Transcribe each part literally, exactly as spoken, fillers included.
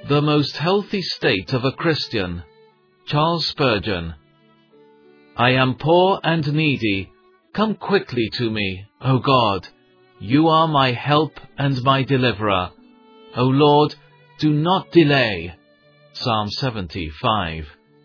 The most healthy state of a Christian. Charles Spurgeon. I am poor and needy. Come quickly to me, O God. You are my help and my deliverer. O Lord, do not delay. Psalm seventy-five.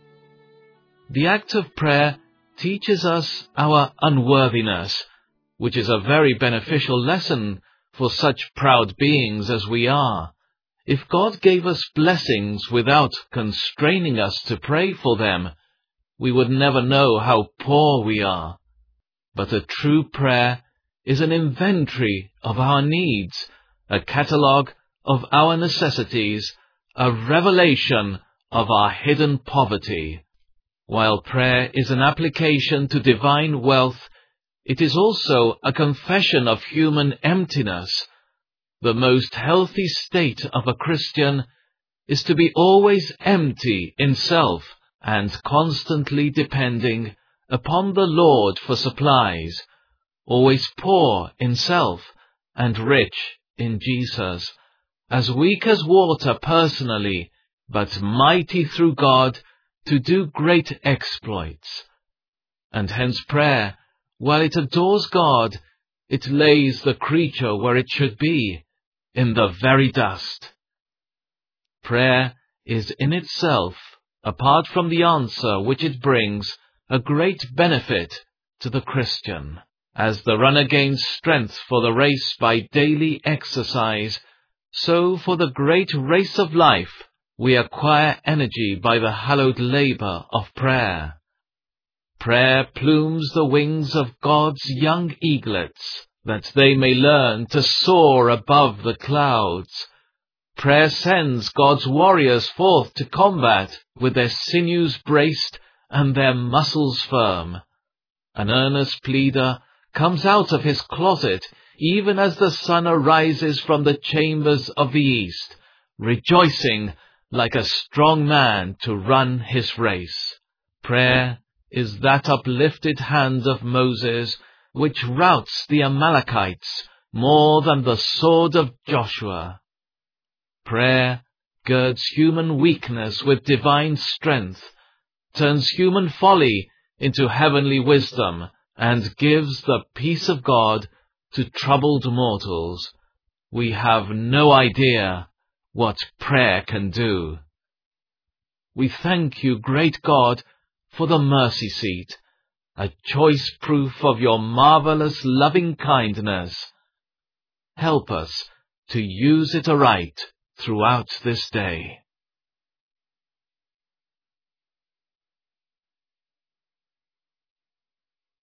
The act of prayer teaches us our unworthiness, which is a very beneficial lesson for such proud beings as we are. If God gave us blessings without constraining us to pray for them, we would never know how poor we are. But a true prayer is an inventory of our needs, a catalogue of our necessities, a revelation of our hidden poverty. While prayer is an application to divine wealth, it is also a confession of human emptiness. The most healthy state of a Christian is to be always empty in self and constantly depending upon the Lord for supplies, always poor in self and rich in Jesus, as weak as water personally, but mighty through God to do great exploits. And hence prayer, while it adores God, it lays the creature where it should be, in the very dust. Prayer is in itself, apart from the answer which it brings, a great benefit to the Christian. As the runner gains strength for the race by daily exercise, so for the great race of life we acquire energy by the hallowed labor of prayer. Prayer plumes the wings of God's young eaglets, that they may learn to soar above the clouds. Prayer sends God's warriors forth to combat with their sinews braced and their muscles firm. An earnest pleader comes out of his closet even as the sun arises from the chambers of the east, rejoicing like a strong man to run his race. Prayer is that uplifted hand of Moses which routs the Amalekites more than the sword of Joshua. Prayer girds human weakness with divine strength, turns human folly into heavenly wisdom, and gives the peace of God to troubled mortals. We have no idea what prayer can do. We thank you, great God, for the mercy seat, a choice proof of your marvelous loving kindness. Help us to use it aright throughout this day.